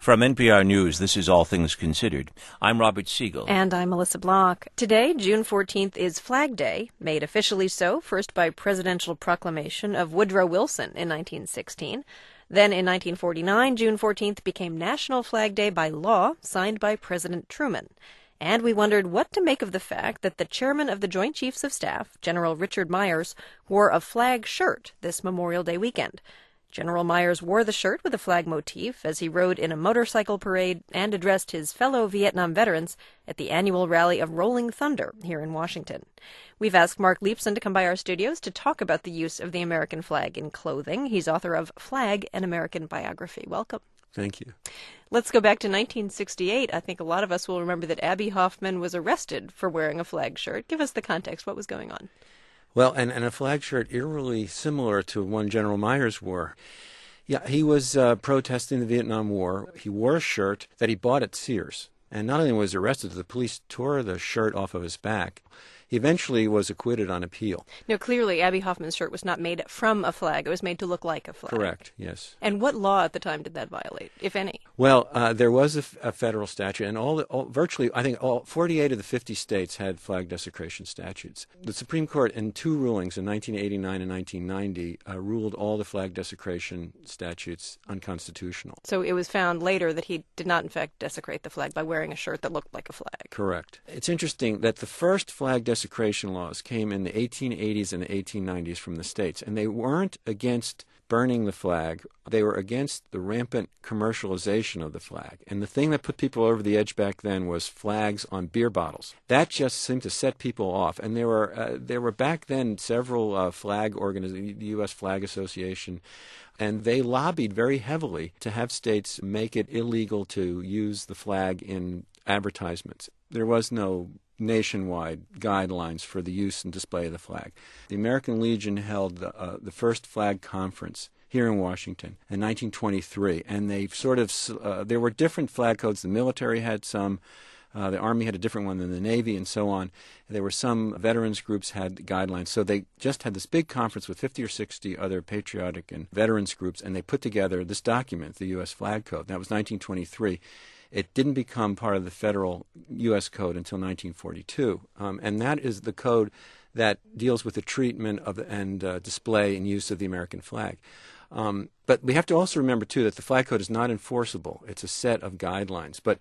From NPR News, this is All Things Considered. I'm Robert Siegel. And I'm Melissa Block. Today, June 14th, is Flag Day, made officially so first by presidential proclamation of Woodrow Wilson in 1916. Then in 1949, June 14th became National Flag Day by law, signed by President Truman. And we wondered what to make of the fact that the chairman of the Joint Chiefs of Staff, General Richard Myers, wore a flag shirt this Memorial Day weekend. General Myers wore the shirt with a flag motif as he rode in a motorcycle parade and addressed his fellow Vietnam veterans at the annual rally of Rolling Thunder here in Washington. We've asked Mark Leibson to come by our studios to talk about the use of the American flag in clothing. He's author of Flag, an American Biography. Welcome. Thank you. Let's go back to 1968. I think a lot of us will remember that Abbie Hoffman was arrested for wearing a flag shirt. Give us the context. What was going on? Well, and a flag shirt eerily similar to one General Myers wore. Yeah, he was protesting the Vietnam War. He wore a shirt that he bought at Sears. And not only was he arrested, the police tore the shirt off of his back. He eventually was acquitted on appeal. Now, clearly, Abbie Hoffman's shirt was not made from a flag. It was made to look like a flag. Correct, yes. And what law at the time did that violate, if any? Well, there was a federal statute, and virtually, I think, 48 of the 50 states had flag desecration statutes. The Supreme Court, in two rulings in 1989 and 1990, ruled all the flag desecration statutes unconstitutional. So it was found later that he did not, in fact, desecrate the flag by wearing a shirt that looked like a flag. Correct. It's interesting that the first flag desecration laws came in the 1880s and the 1890s from the states, and they weren't against burning the flag. They were against the rampant commercialization of the flag. And the thing that put people over the edge back then was flags on beer bottles. That just seemed to set people off. And there were back then several flag organizations, the U.S. Flag Association, and they lobbied very heavily to have states make it illegal to use the flag in advertisements. There was no nationwide guidelines for the use and display of the flag. The American Legion held the first flag conference here in Washington in 1923, and they there were different flag codes. The military had some, the Army had a different one than the Navy, and so on. There were some veterans groups had guidelines, so they just had this big conference with 50 or 60 other patriotic and veterans groups, and they put together this document, the U.S. Flag Code. That was 1923. It didn't become part of the federal U.S. Code until 1942, and that is the code that deals with the treatment of and display and use of the American flag. But we have to also remember, too, that the Flag Code is not enforceable. It's a set of guidelines. But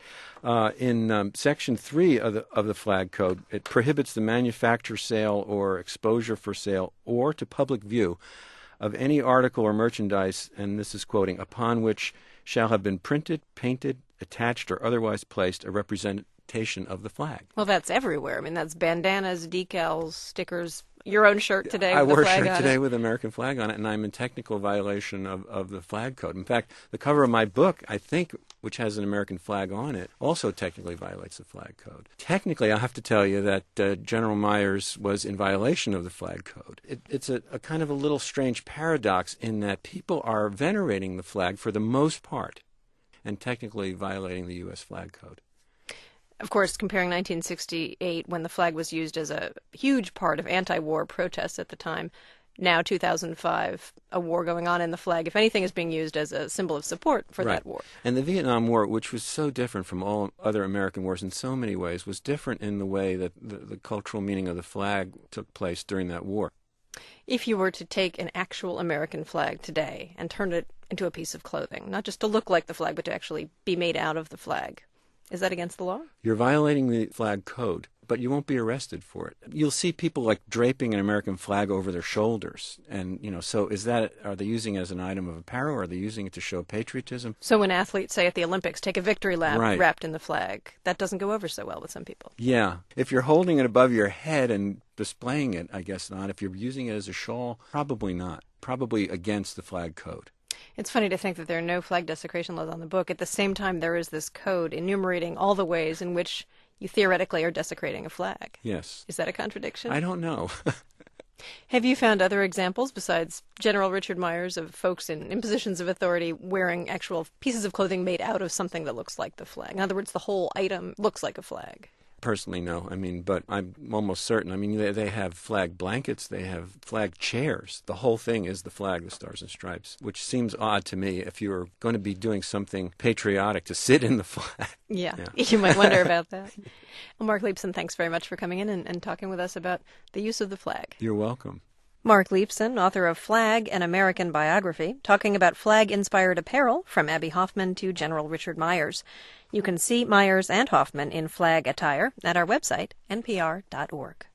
in Section 3 of the Flag Code, it prohibits the manufacture, sale, or exposure for sale or to public view of any article or merchandise, and this is quoting, upon which shall have been printed, painted, attached, or otherwise placed a representation of the flag. Well, that's everywhere. I mean, that's bandanas, decals, stickers. Your own shirt today I with wore the flag a shirt on today it. with an American flag on it, and I'm in technical violation of the Flag Code. In fact, the cover of my book, I think, which has an American flag on it, also technically violates the Flag Code. Technically, I have to tell you that General Myers was in violation of the Flag Code. It's a kind of a little strange paradox in that people are venerating the flag for the most part and technically violating the U.S. Flag Code. Of course, comparing 1968, when the flag was used as a huge part of anti-war protests at the time, now 2005, a war going on, and the flag, if anything, is being used as a symbol of support for that war. And the Vietnam War, which was so different from all other American wars in so many ways, was different in the way that the cultural meaning of the flag took place during that war. If you were to take an actual American flag today and turn it into a piece of clothing, not just to look like the flag, but to actually be made out of the flag, is that against the law? You're violating the Flag Code, but you won't be arrested for it. You'll see people like draping an American flag over their shoulders. And, so are they using it as an item of apparel, or are they using it to show patriotism? So when athletes, say at the Olympics, take a victory lap wrapped in the flag, that doesn't go over so well with some people. Yeah. If you're holding it above your head and displaying it, I guess not. If you're using it as a shawl, probably not. Probably against the Flag Code. It's funny to think that there are no flag desecration laws on the book. At the same time, there is this code enumerating all the ways in which you theoretically are desecrating a flag. Yes. Is that a contradiction? I don't know. Have you found other examples besides General Richard Myers of folks in positions of authority wearing actual pieces of clothing made out of something that looks like the flag? In other words, the whole item looks like a flag. personally know. I mean, but I'm almost certain. I mean, they have flag blankets, they have flag chairs. The whole thing is the flag, the Stars and Stripes, which seems odd to me if you're going to be doing something patriotic to sit in the flag. Yeah. You might wonder about that. Well, Mark Leibsohn, thanks very much for coming in and talking with us about the use of the flag. You're welcome. Mark Leibsohn, author of Flag, An American Biography, talking about flag-inspired apparel from Abbie Hoffman to General Richard Myers. You can see Myers and Hoffman in flag attire at our website, npr.org.